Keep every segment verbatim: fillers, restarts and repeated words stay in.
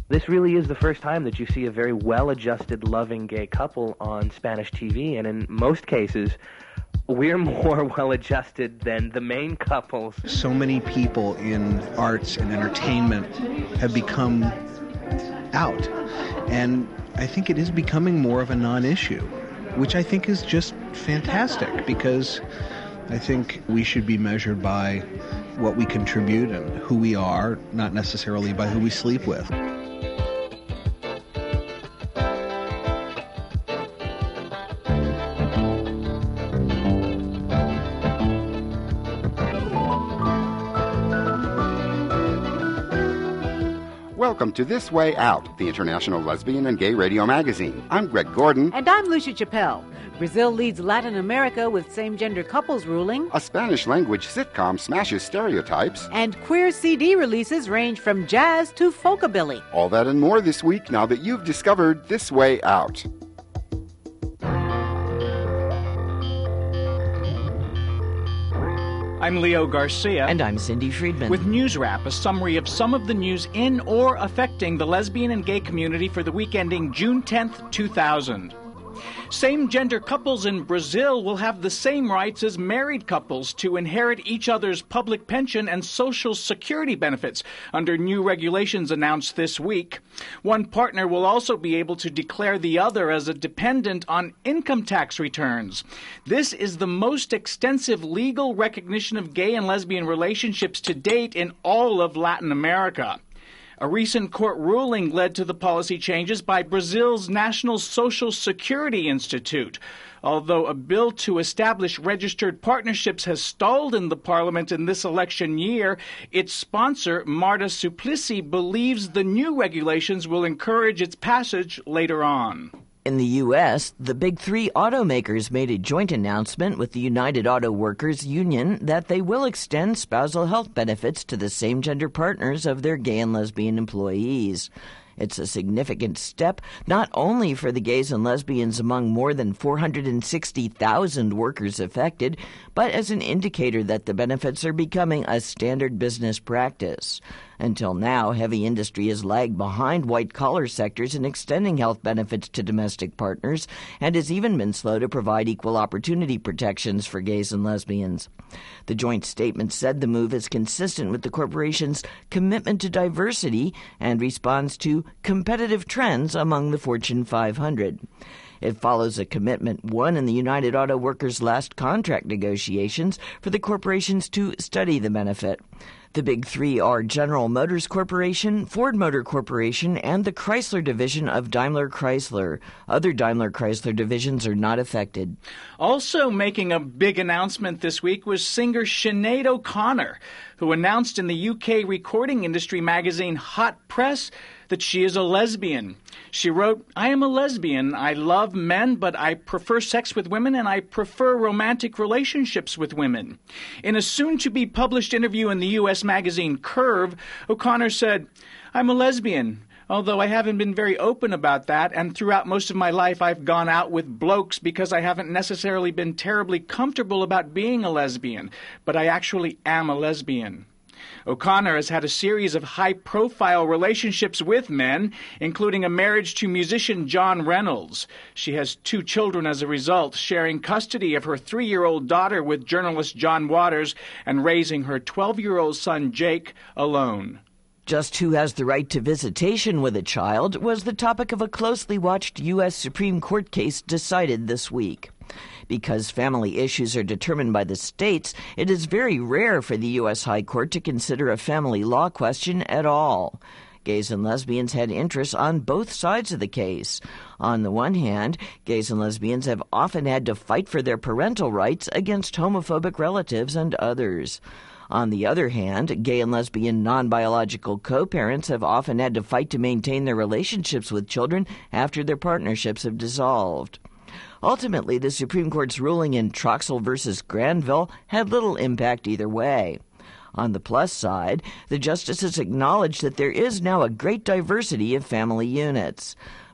This really is the first time that you see a very well-adjusted, loving gay couple on Spanish T V, and in most cases, we're more well-adjusted than the main couples. So many people in arts and entertainment have become out, and I think it is becoming more of a non-issue, which I think is just fantastic, because I think we should be measured by what we contribute and who we are, not necessarily by who we sleep with. Welcome to This Way Out, the international lesbian and gay radio magazine. I'm Greg Gordon. And I'm Lucia Chappelle. Brazil leads Latin America with same-gender couples ruling. A Spanish-language sitcom smashes stereotypes. And queer C D releases range from jazz to folkabilly. All that and more this week now that you've discovered This Way Out. I'm Leo Garcia. And I'm Cindy Friedman. With News Wrap, a summary of some of the news in or affecting the lesbian and gay community for the week ending June tenth, two thousand. Same-gender couples in Brazil will have the same rights as married couples to inherit each other's public pension and social security benefits under new regulations announced this week. One partner will also be able to declare the other as a dependent on income tax returns. This is the most extensive legal recognition of gay and lesbian relationships to date in all of Latin America. A recent court ruling led to the policy changes by Brazil's National Social Security Institute. Although a bill to establish registered partnerships has stalled in the parliament in this election year, its sponsor, Marta Suplicy, believes the new regulations will encourage its passage later on. In the U S, the big three automakers made a joint announcement with the United Auto Workers Union that they will extend spousal health benefits to the same-gender partners of their gay and lesbian employees. It's a significant step not only for the gays and lesbians among more than four hundred sixty thousand workers affected, but as an indicator that the benefits are becoming a standard business practice. Until now, heavy industry has lagged behind white-collar sectors in extending health benefits to domestic partners and has even been slow to provide equal opportunity protections for gays and lesbians. The joint statement said the move is consistent with the corporation's commitment to diversity and responds to competitive trends among the Fortune five hundred. It follows a commitment won in the United Auto Workers' last contract negotiations for the corporations to study the benefit. The big three are General Motors Corporation, Ford Motor Corporation, and the Chrysler division of Daimler Chrysler. Other Daimler Chrysler divisions are not affected. Also making a big announcement this week was singer Sinead O'Connor, who announced in the U K recording industry magazine Hot Press that she is a lesbian. She wrote, "I am a lesbian. I love men, but I prefer sex with women, and I prefer romantic relationships with women." In a soon-to-be published interview in the U S magazine Curve, O'Connor said, "I'm a lesbian, although I haven't been very open about that, and throughout most of my life I've gone out with blokes because I haven't necessarily been terribly comfortable about being a lesbian, but I actually am a lesbian." O'Connor has had a series of high-profile relationships with men, including a marriage to musician John Reynolds. She has two children as a result, sharing custody of her three-year-old daughter with journalist John Waters and raising her twelve-year-old son Jake alone. Just who has the right to visitation with a child was the topic of a closely watched U S Supreme Court case decided this week. Because family issues are determined by the states, it is very rare for the U S High Court to consider a family law question at all. Gays and lesbians had interests on both sides of the case. On the one hand, gays and lesbians have often had to fight for their parental rights against homophobic relatives and others. On the other hand, gay and lesbian non-biological co-parents have often had to fight to maintain their relationships with children after their partnerships have dissolved. Ultimately, the Supreme Court's ruling in Troxel versus Granville had little impact either way. On the plus side, the justices acknowledged that there is now a great diversity of family units.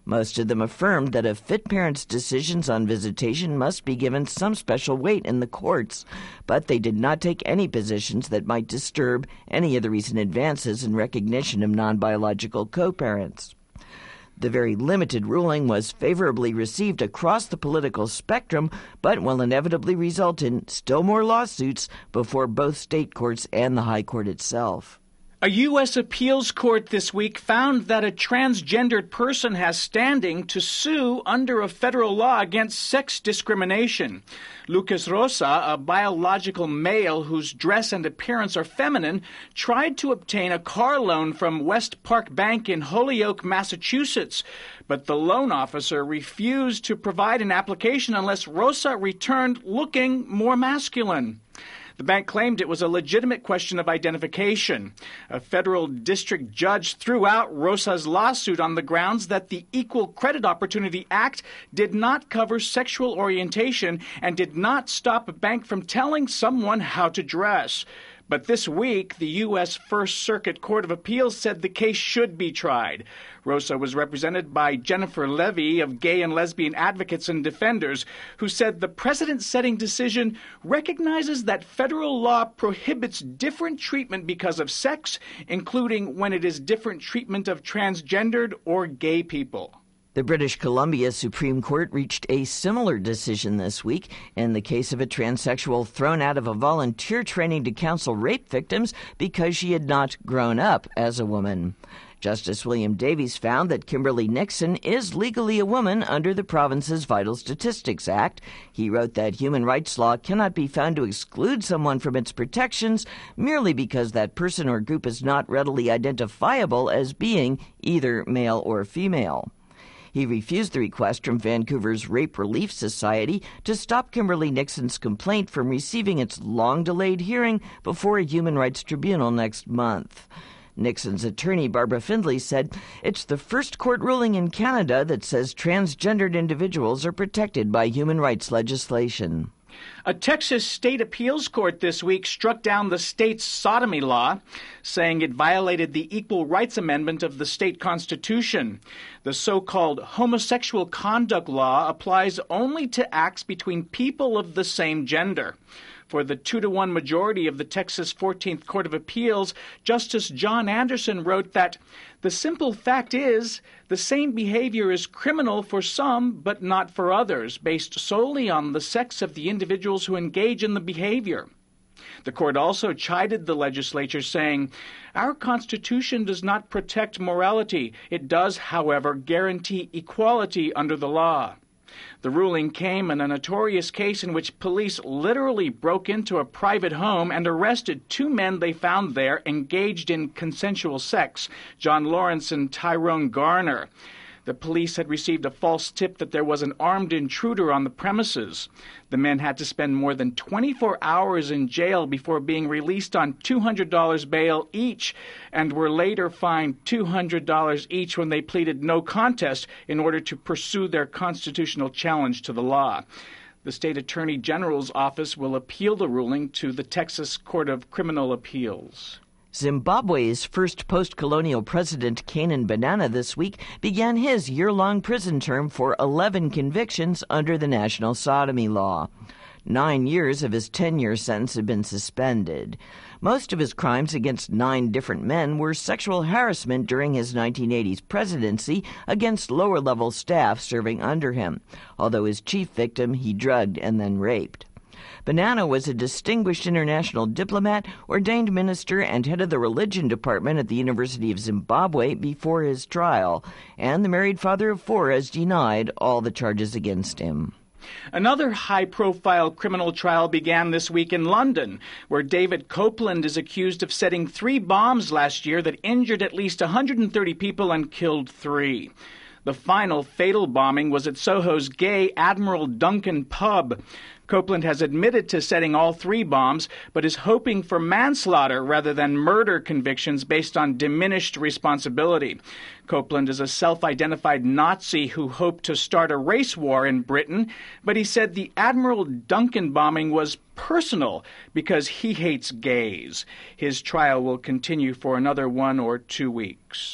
Most of them affirmed that a fit parent's decisions on visitation must be given some special weight in the courts, but they did not take any positions that might disturb any of the recent advances in recognition of non-biological co-parents. The very limited ruling was favorably received across the political spectrum, but will inevitably result in still more lawsuits before both state courts and the High Court itself. A U S appeals court this week found that a transgendered person has standing to sue under a federal law against sex discrimination. Lucas Rosa, a biological male whose dress and appearance are feminine, tried to obtain a car loan from West Park Bank in Holyoke, Massachusetts, but the loan officer refused to provide an application unless Rosa returned looking more masculine. The bank claimed it was a legitimate question of identification. A federal district judge threw out Rosa's lawsuit on the grounds that the Equal Credit Opportunity Act did not cover sexual orientation and did not stop a bank from telling someone how to dress. But this week, the U S First Circuit Court of Appeals said the case should be tried. Rosa was represented by Jennifer Levy of Gay and Lesbian Advocates and Defenders, who said the precedent-setting decision recognizes that federal law prohibits different treatment because of sex, including when it is different treatment of transgendered or gay people. The British Columbia Supreme Court reached a similar decision this week in the case of a transsexual thrown out of a volunteer training to counsel rape victims because she had not grown up as a woman. Justice William Davies found that Kimberly Nixon is legally a woman under the province's Vital Statistics Act. He wrote that human rights law cannot be found to exclude someone from its protections merely because that person or group is not readily identifiable as being either male or female. He refused the request from Vancouver's Rape Relief Society to stop Kimberly Nixon's complaint from receiving its long-delayed hearing before a human rights tribunal next month. Nixon's attorney, Barbara Findlay, said it's the first court ruling in Canada that says transgendered individuals are protected by human rights legislation. A Texas state appeals court this week struck down the state's sodomy law, saying it violated the Equal Rights Amendment of the state constitution. The so-called homosexual conduct law applies only to acts between people of the same gender. For the two-to-one majority of the Texas fourteenth Court of Appeals, Justice John Anderson wrote that the simple fact is the same behavior is criminal for some but not for others, based solely on the sex of the individuals who engage in the behavior. The court also chided the legislature, saying, "Our Constitution does not protect morality. It does, however, guarantee equality under the law." The ruling came in a notorious case in which police literally broke into a private home and arrested two men they found there engaged in consensual sex, John Lawrence and Tyrone Garner. The police had received a false tip that there was an armed intruder on the premises. The men had to spend more than twenty-four hours in jail before being released on two hundred dollars bail each, and were later fined two hundred dollars each when they pleaded no contest in order to pursue their constitutional challenge to the law. The state attorney general's office will appeal the ruling to the Texas Court of Criminal Appeals. Zimbabwe's first post-colonial president, Canaan Banana, this week began his year-long prison term for eleven convictions under the national sodomy law. Nine years of his ten-year sentence had been suspended. Most of his crimes against nine different men were sexual harassment during his nineteen eighties presidency against lower-level staff serving under him, although his chief victim he drugged and then raped. Banana was a distinguished international diplomat, ordained minister, and head of the religion department at the University of Zimbabwe before his trial, and the married father of four has denied all the charges against him. Another high-profile criminal trial began this week in London, where David Copeland is accused of setting three bombs last year that injured at least one hundred thirty people and killed three. The final fatal bombing was at Soho's gay Admiral Duncan pub. Copeland has admitted to setting all three bombs, but is hoping for manslaughter rather than murder convictions based on diminished responsibility. Copeland is a self-identified Nazi who hoped to start a race war in Britain, but he said the Admiral Duncan bombing was personal because he hates gays. His trial will continue for another one or two weeks.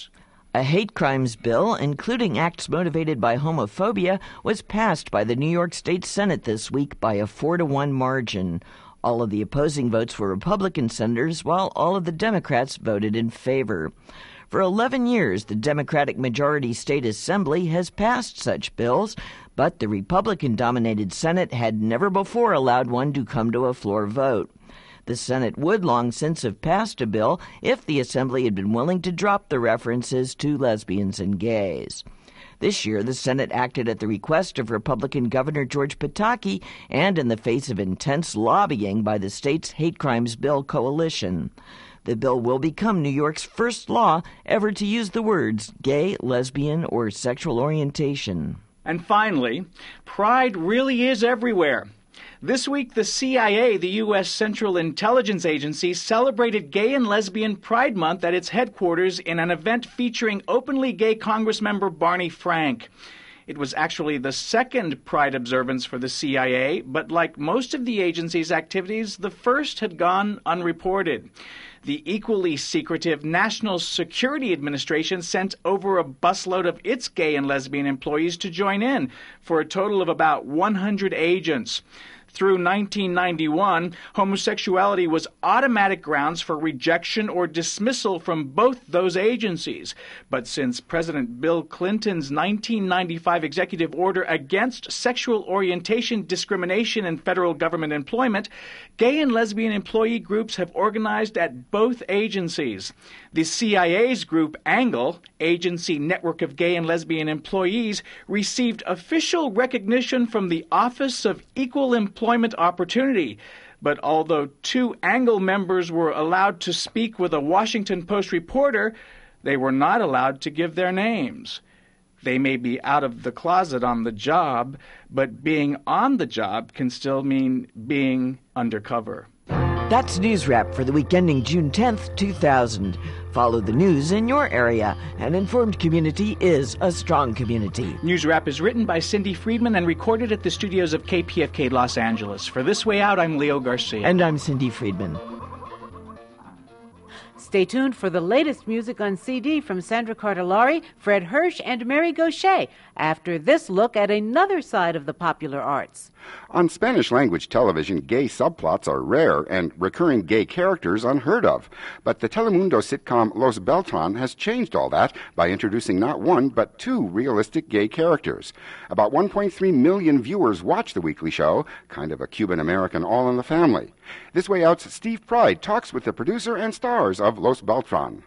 A hate crimes bill, including acts motivated by homophobia, was passed by the New York State Senate this week by a four to one margin. All of the opposing votes were Republican senators, while all of the Democrats voted in favor. For eleven years, the Democratic majority state assembly has passed such bills, but the Republican-dominated Senate had never before allowed one to come to a floor vote. The Senate would long since have passed a bill if the Assembly had been willing to drop the references to lesbians and gays. This year, the Senate acted at the request of Republican Governor George Pataki and in the face of intense lobbying by the state's hate crimes bill coalition. The bill will become New York's first law ever to use the words gay, lesbian, or sexual orientation. And finally, pride really is everywhere. This week, the C I A, the U S Central Intelligence Agency, celebrated Gay and Lesbian Pride Month at its headquarters in an event featuring openly gay Congressmember Barney Frank. It was actually the second Pride observance for the C I A, but like most of the agency's activities, the first had gone unreported. The equally secretive National Security Administration sent over a busload of its gay and lesbian employees to join in, for a total of about one hundred agents. Through nineteen ninety-one, homosexuality was automatic grounds for rejection or dismissal from both those agencies. But since President Bill Clinton's nineteen ninety-five executive order against sexual orientation discrimination in federal government employment, gay and lesbian employee groups have organized at both agencies. The C I A's group ANGLE, Agency Network of Gay and Lesbian Employees, received official recognition from the Office of Equal Employment Opportunity. But although two ANGLE members were allowed to speak with a Washington Post reporter, they were not allowed to give their names. They may be out of the closet on the job, but being on the job can still mean being undercover. That's News Wrap for the week ending June tenth, two thousand. Follow the news in your area. An informed community is a strong community. News Wrap is written by Cindy Friedman and recorded at the studios of K P F K Los Angeles. For This Way Out, I'm Leo Garcia. And I'm Cindy Friedman. Stay tuned for the latest music on C D from Sandra Cardellari, Fred Hirsch, and Mary Gaucher, after this look at another side of the popular arts. On Spanish-language television, gay subplots are rare and recurring gay characters unheard of. But the Telemundo sitcom Los Beltran has changed all that by introducing not one, but two realistic gay characters. About one point three million viewers watch the weekly show, kind of a Cuban-American All in the Family. This Way Out's Steve Pride talks with the producer and stars of Los Beltran.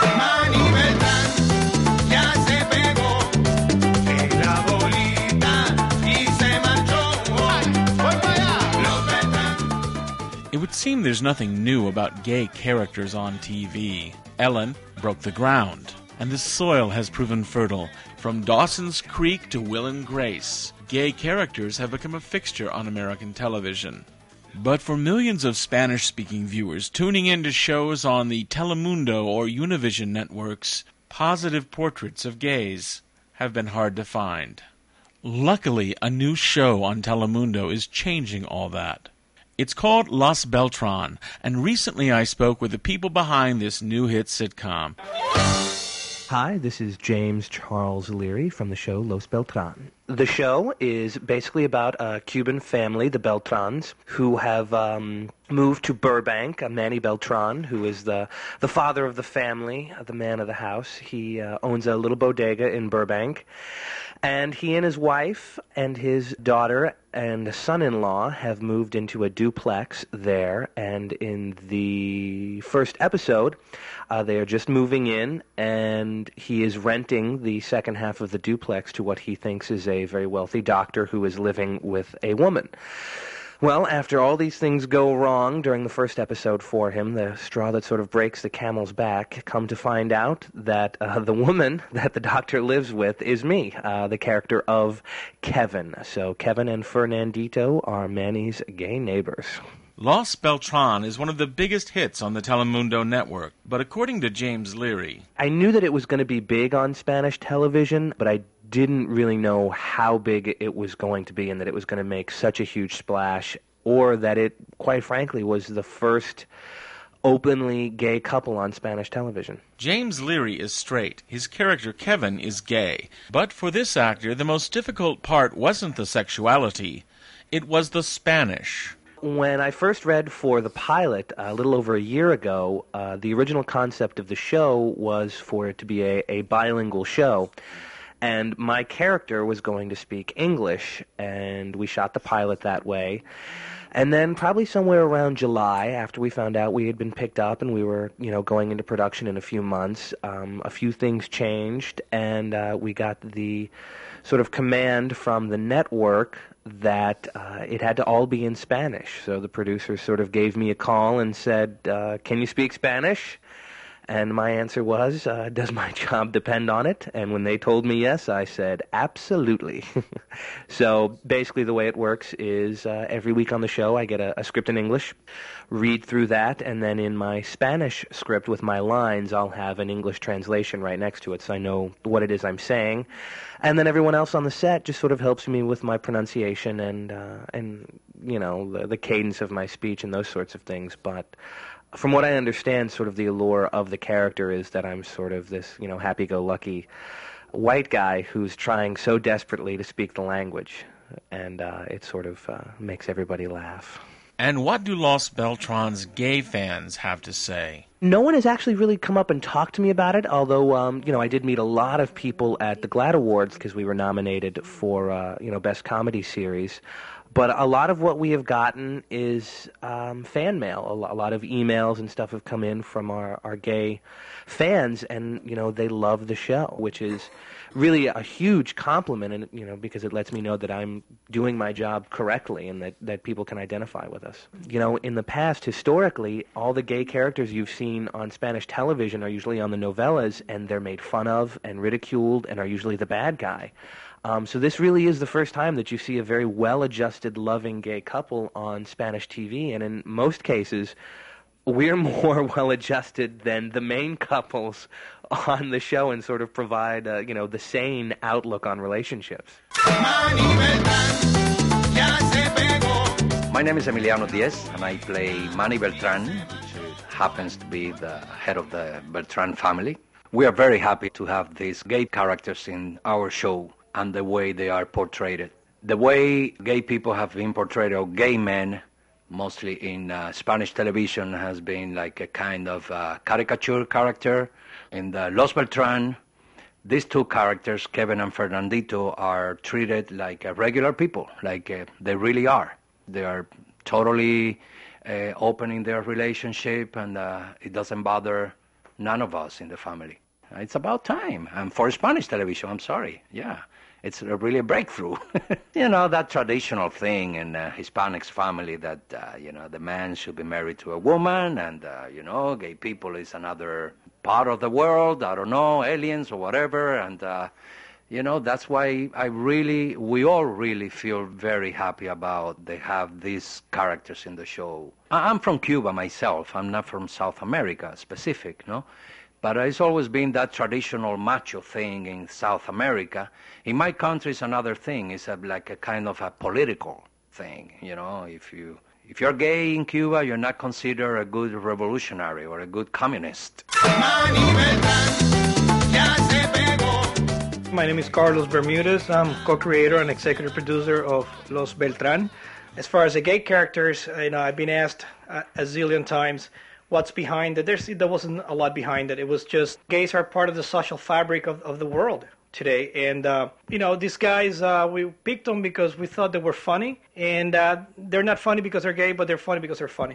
It would seem there's nothing new about gay characters on T V. Ellen broke the ground, and the soil has proven fertile. From Dawson's Creek to Will and Grace, gay characters have become a fixture on American television. But for millions of Spanish-speaking viewers tuning into shows on the Telemundo or Univision networks, positive portraits of gays have been hard to find. Luckily, a new show on Telemundo is changing all that. It's called Los Beltran, and recently I spoke with the people behind this new hit sitcom. Hi, this is James Charles Leary from the show Los Beltran. The show is basically about a Cuban family, the Beltrans, who have um, moved to Burbank. Uh, Manny Beltran, who is the, the father of the family, uh, the man of the house. He uh, owns a little bodega in Burbank. And he and his wife and his daughter and son-in-law have moved into a duplex there. And in the first episode, uh, they are just moving in, and he is renting the second half of the duplex to what he thinks is a very wealthy doctor who is living with a woman. Well, after all these things go wrong during the first episode for him, the straw that sort of breaks the camel's back, come to find out that uh, the woman that the doctor lives with is me, uh, the character of Kevin. So Kevin and Fernandito are Manny's gay neighbors. Los Beltran is one of the biggest hits on the Telemundo network, but according to James Leary, I knew that it was going to be big on Spanish television, but I didn't really know how big it was going to be and that it was going to make such a huge splash, or that it, quite frankly, was the first openly gay couple on Spanish television. James Leary is straight. His character Kevin is gay. But for this actor, the most difficult part wasn't the sexuality. It was the Spanish. When I first read for the pilot a little over a year ago, uh, the original concept of the show was for it to be a, a bilingual show. And my character was going to speak English, and we shot the pilot that way. And then probably somewhere around July, after we found out we had been picked up and we were, you know, going into production in a few months, um, a few things changed, and uh, we got the sort of command from the network that uh, it had to all be in Spanish. So the producer sort of gave me a call and said, uh, can you speak Spanish? And my answer was, uh, does my job depend on it? And when they told me yes, I said, absolutely. So basically the way it works is uh, every week on the show I get a, a script in English, read through that, and then in my Spanish script with my lines, I'll have an English translation right next to it so I know what it is I'm saying. And then everyone else on the set just sort of helps me with my pronunciation and, uh, and you know, the, the cadence of my speech and those sorts of things. But from what I understand, sort of the allure of the character is that I'm sort of this, you know, happy-go-lucky white guy who's trying so desperately to speak the language, and uh, it sort of uh, makes everybody laugh. And what do Los Beltran's gay fans have to say? No one has actually really come up and talked to me about it, although, um, you know, I did meet a lot of people at the GLAAD Awards because we were nominated for, uh, you know, Best Comedy Series. But a lot of what we have gotten is um, fan mail. A lot of emails and stuff have come in from our, our gay fans, and, you know, they love the show, which is really a huge compliment, and, you know, because it lets me know that I'm doing my job correctly and that, that people can identify with us. You know, in the past, historically, all the gay characters you've seen on Spanish television are usually on the novellas, and they're made fun of and ridiculed and are usually the bad guy. Um, so this really is the first time that you see a very well-adjusted, loving gay couple on Spanish T V, and in most cases, we're more well-adjusted than the main couples on the show and sort of provide, uh, you know, the sane outlook on relationships. My name is Emiliano Diaz, and I play Manny Beltran, which happens to be the head of the Beltran family. We are very happy to have these gay characters in our show and the way they are portrayed. The way gay people have been portrayed, or gay men, mostly in uh, Spanish television, has been like a kind of uh, caricature character. In the Los Beltran, these two characters, Kevin and Fernandito, are treated like uh, regular people, like uh, they really are. They are totally uh, open in their relationship, and uh, it doesn't bother none of us in the family. It's about time. And for Spanish television, I'm sorry, yeah. It's a really a breakthrough. You know, that traditional thing in uh, Hispanics family that, uh, you know, the man should be married to a woman, and, uh, you know, gay people is another part of the world, I don't know, aliens or whatever. And, uh, you know, that's why I really, we all really feel very happy about they have these characters in the show. I'm from Cuba myself. I'm not from South America specific, no? But it's always been that traditional macho thing in South America. In my country, it's another thing. It's a, like a kind of a political thing, you know. If, you, if you're gay in Cuba, you're not considered a good revolutionary or a good communist. My name is Carlos Bermudez. I'm co-creator and executive producer of Los Beltran. As far as the gay characters, you know, I've been asked a, a zillion times, what's behind it? There's, there wasn't a lot behind it. It was just gays are part of the social fabric of, of the world today. And, uh, you know, these guys, uh, we picked them because we thought they were funny. And uh, they're not funny because they're gay, but they're funny because they're funny.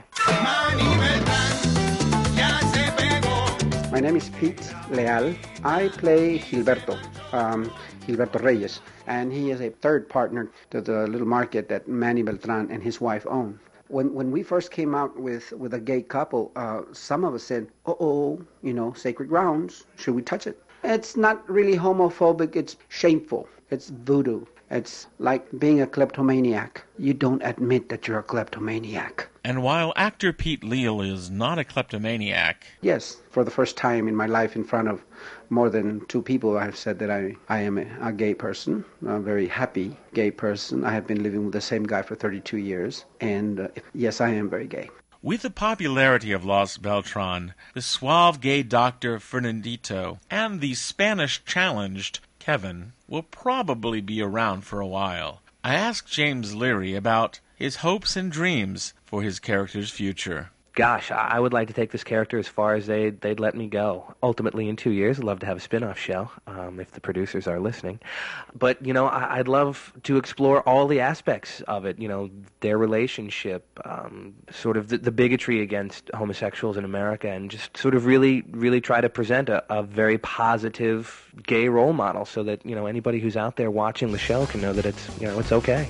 My name is Pete Leal. I play Gilberto, um, Gilberto Reyes. And he is a third partner to the little market that Manny Beltran and his wife own. When when we first came out with, with a gay couple, uh, some of us said, uh-oh, you know, sacred grounds, should we touch it? It's not really homophobic, it's shameful, it's voodoo. It's like being a kleptomaniac. You don't admit that you're a kleptomaniac. And while actor Pete Leal is not a kleptomaniac... Yes, for the first time in my life in front of more than two people, I've said that I, I am a, a gay person, a very happy gay person. I have been living with the same guy for thirty-two years, and uh, yes, I am very gay. With the popularity of Los Beltran, the suave gay doctor Fernandito, and the Spanish-challenged Kevin will probably be around for a while. I asked James Leary about his hopes and dreams for his character's future. Gosh, I would like to take this character as far as they, they'd let me go. Ultimately, in two years, I'd love to have a spin-off show, um, if the producers are listening. But, you know, I, I'd love to explore all the aspects of it, you know, their relationship, um, sort of the, the bigotry against homosexuals in America, and just sort of really, really try to present a, a very positive gay role model so that, you know, anybody who's out there watching the show can know that it's, you know, it's okay.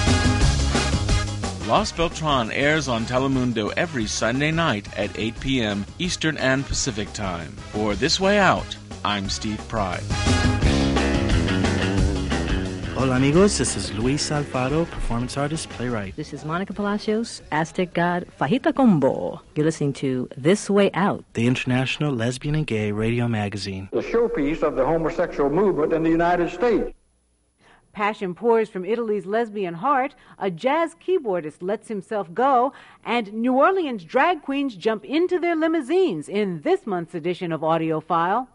Los Beltran airs on Telemundo every Sunday night at eight p.m. Eastern and Pacific Time. For This Way Out, I'm Steve Pride. Hola amigos, this is Luis Alfaro, performance artist, playwright. This is Monica Palacios, Aztec god Fajita Combo. You're listening to This Way Out, the international lesbian and gay radio magazine. The showpiece of the homosexual movement in the United States. Passion pours from Italy's lesbian heart, a jazz keyboardist lets himself go, and New Orleans drag queens jump into their limousines in this month's edition of AudioFile.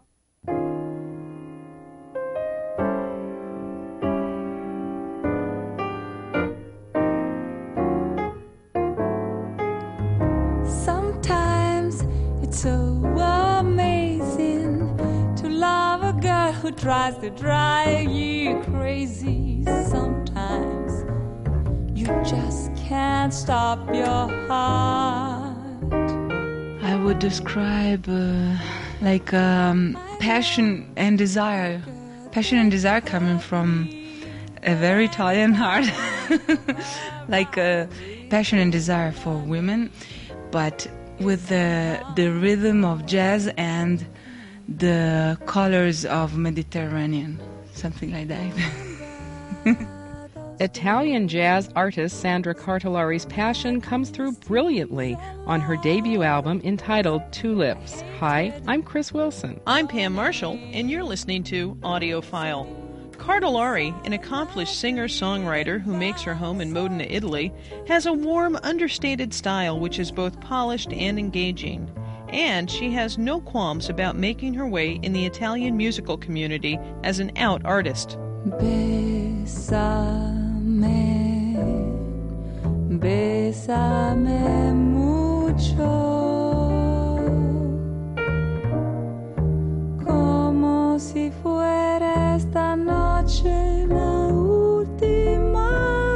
Sometimes it's so amazing to love a girl who tries to drive you crazy. Sometimes you just can't stop your heart. I would describe uh, like um, passion and desire. Passion and desire coming from a very Italian heart. Like uh, passion and desire for women, but with the, the rhythm of jazz and the colors of Mediterranean, something like that. Italian jazz artist Sandra Cartolari's passion comes through brilliantly on her debut album entitled Tulips. Hi, I'm Chris Wilson. I'm Pam Marshall, and you're listening to AudioFile. Cartolari, an accomplished singer-songwriter who makes her home in Modena, Italy, has a warm, understated style which is both polished and engaging. And she has no qualms about making her way in the Italian musical community as an out artist. Bésame, bésame mucho, como si fuera esta noche la última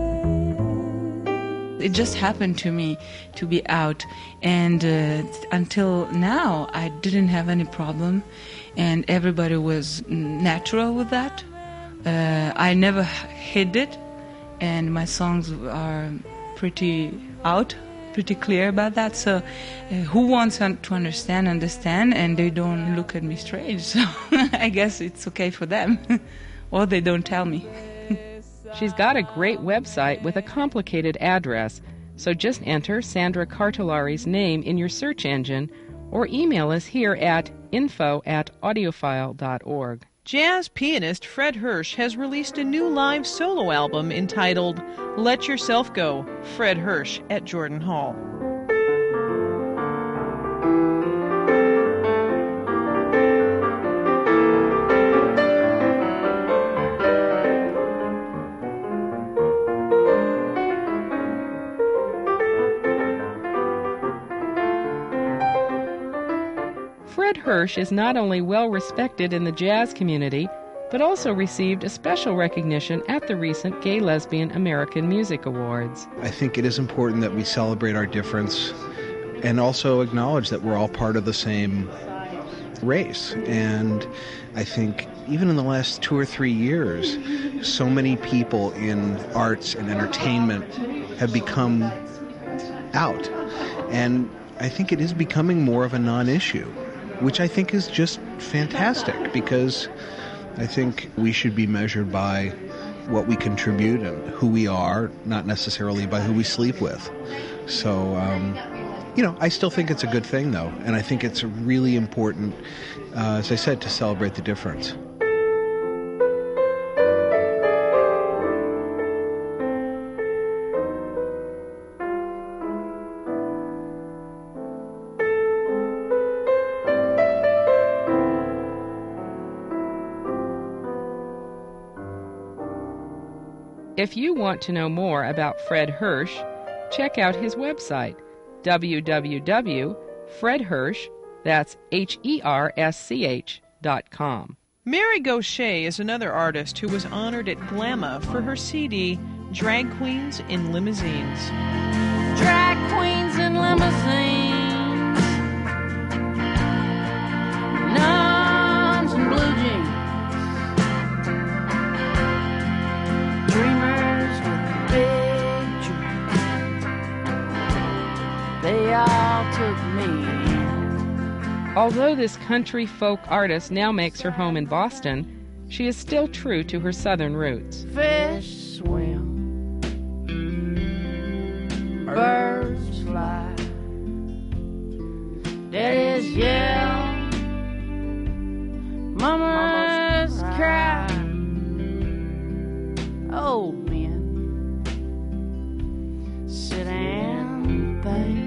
vez. It just happened to me to be out, and uh, until now I didn't have any problem, and everybody was natural with that. Uh, I never hid it, and my songs are pretty out, pretty clear about that. So uh, who wants to understand, understand, and they don't look at me strange. So I guess it's okay for them. Or they don't tell me. She's got a great website with a complicated address, so just enter Sandra Cartolari's name in your search engine or email us here at info at audiophile dot org. Jazz pianist Fred Hirsch has released a new live solo album entitled Let Yourself Go, Fred Hirsch at Jordan Hall. Fred Hirsch is not only well respected in the jazz community, but also received a special recognition at the recent Gay Lesbian American Music Awards. I think it is important that we celebrate our difference and also acknowledge that we're all part of the same race. And I think even in the last two or three years, so many people in arts and entertainment have become out. And I think it is becoming more of a non-issue, which I think is just fantastic, because I think we should be measured by what we contribute and who we are, not necessarily by who we sleep with. So, um, you know, I still think it's a good thing, though, and I think it's really important, uh, as I said, to celebrate the difference. If you want to know more about Fred Hersch, check out his website, w w w dot fred hersch, that's H E R S C H, dot com. Mary Gauthier is another artist who was honored at Glamma for her C D, Drag Queens in Limousines. Drag queens in limousines, nuns in blue jeans, dreamers with big dreams. They all took me. Although this country folk artist now makes her home in Boston, she is still true to her southern roots. Fish swim, birds fly, daddies yell, mamas cry, old men sit and think.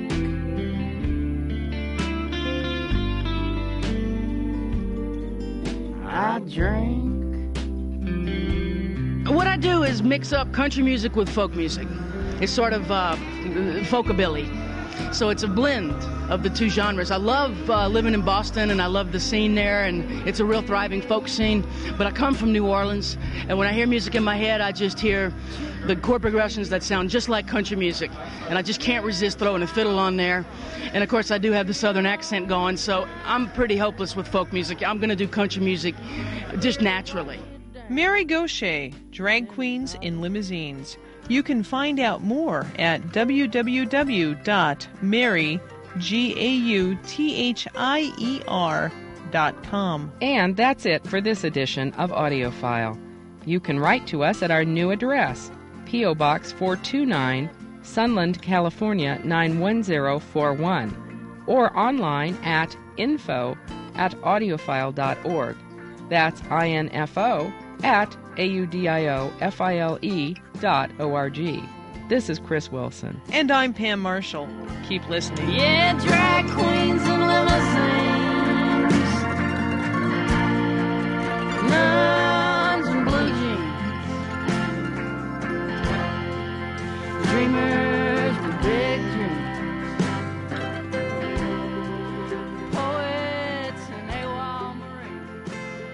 I drink. What I do is mix up country music with folk music. It's sort of uh, folkabilly. So it's a blend of the two genres. I love uh, living in Boston, and I love the scene there, and it's a real thriving folk scene. But I come from New Orleans, and when I hear music in my head, I just hear the chord progressions that sound just like country music. And I just can't resist throwing a fiddle on there. And of course, I do have the southern accent going, so I'm pretty hopeless with folk music. I'm going to do country music just naturally. Mary Gauthier, Drag Queens in Limousines. You can find out more at w w w dot mary gauthie dot com. And that's it for this edition of AudioFile. You can write to us at our new address, P O. Box four two nine, Sunland, California nine one zero four one, or online at info at audiophile dot org. That's I N F O at A U D I O F I L E dot O R G. This is Chris Wilson. And I'm Pam Marshall. Keep listening. Yeah, drag queens in limousines, nuns in blue jeans, dreamers with big dreams, poets and AWOL Marines.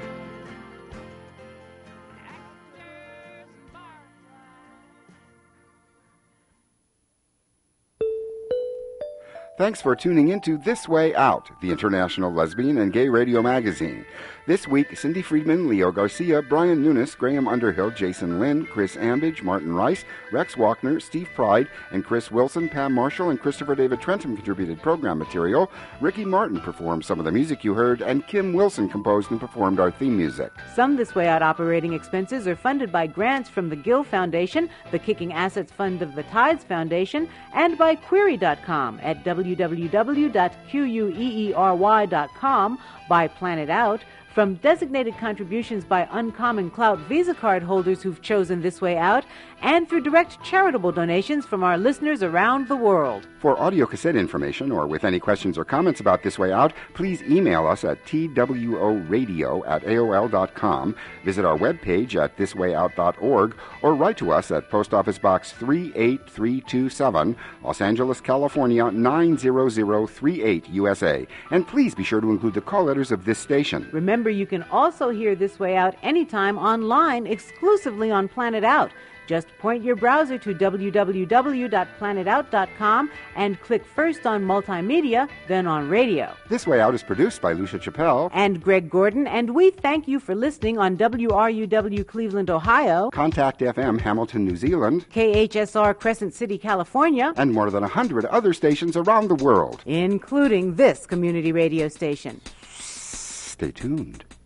Thanks for tuning into This Way Out, the international lesbian and gay radio magazine. This week, Cindy Friedman, Leo Garcia, Brian Nunes, Graham Underhill, Jason Lynn, Chris Ambage, Martin Rice, Rex Walkner, Steve Pride, and Chris Wilson, Pam Marshall, and Christopher David Trentham contributed program material. Ricky Martin performed some of the music you heard, and Kim Wilson composed and performed our theme music. Some This Way Out operating expenses are funded by grants from the Gill Foundation, the Kicking Assets Fund of the Tides Foundation, and by Query dot com at w w w dot queery dot com, by Planet Out, from designated contributions by Uncommon Clout Visa card holders who've chosen This Way Out, and through direct charitable donations from our listeners around the world. For audio cassette information or with any questions or comments about This Way Out, please email us at t w o radio at a o l dot com, visit our webpage at this way out dot org, or write to us at Post Office Box three eight three two seven, Los Angeles, California nine zero zero three eight, U S A. And please be sure to include the call letters of this station. Remember, you can also hear This Way Out anytime online, exclusively on Planet Out. Just point your browser to w w w dot planet out dot com and click first on Multimedia, then on Radio. This Way Out is produced by Lucia Chappelle and Greg Gordon, and we thank you for listening on W R U W Cleveland, Ohio, Contact F M Hamilton, New Zealand, K H S R Crescent City, California, and more than a hundred other stations around the world, including this community radio station. Stay tuned.